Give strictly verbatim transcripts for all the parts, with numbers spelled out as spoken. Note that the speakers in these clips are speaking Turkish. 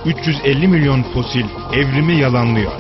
üç yüz elli milyon fosil evrimi yalanlıyor.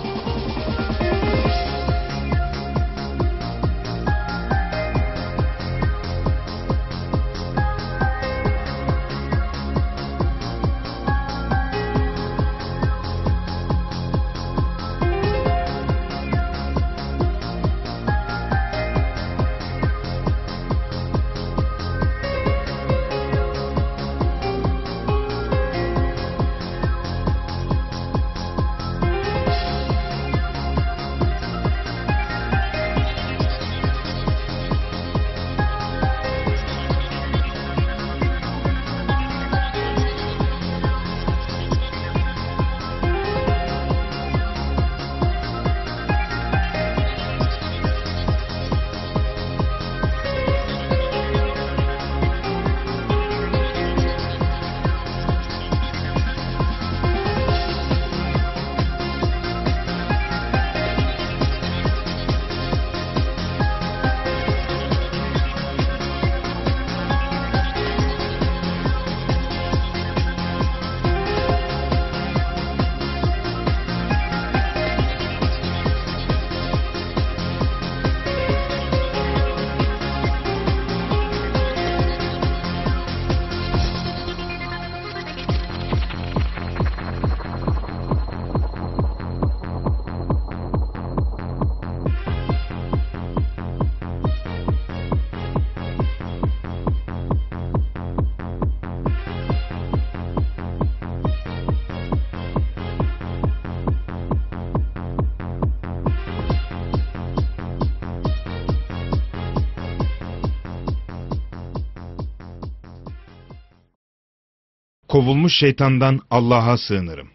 Kovulmuş şeytandan Allah'a sığınırım.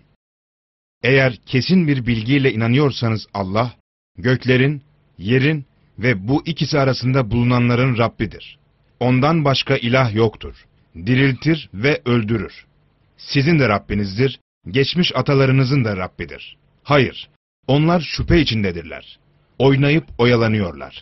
Eğer kesin bir bilgiyle inanıyorsanız Allah, göklerin, yerin ve bu ikisi arasında bulunanların Rabbidir. Ondan başka ilah yoktur. Diriltir ve öldürür. Sizin de Rabbinizdir, geçmiş atalarınızın da Rabbidir. Hayır, onlar şüphe içindedirler. Oynayıp oyalanıyorlar.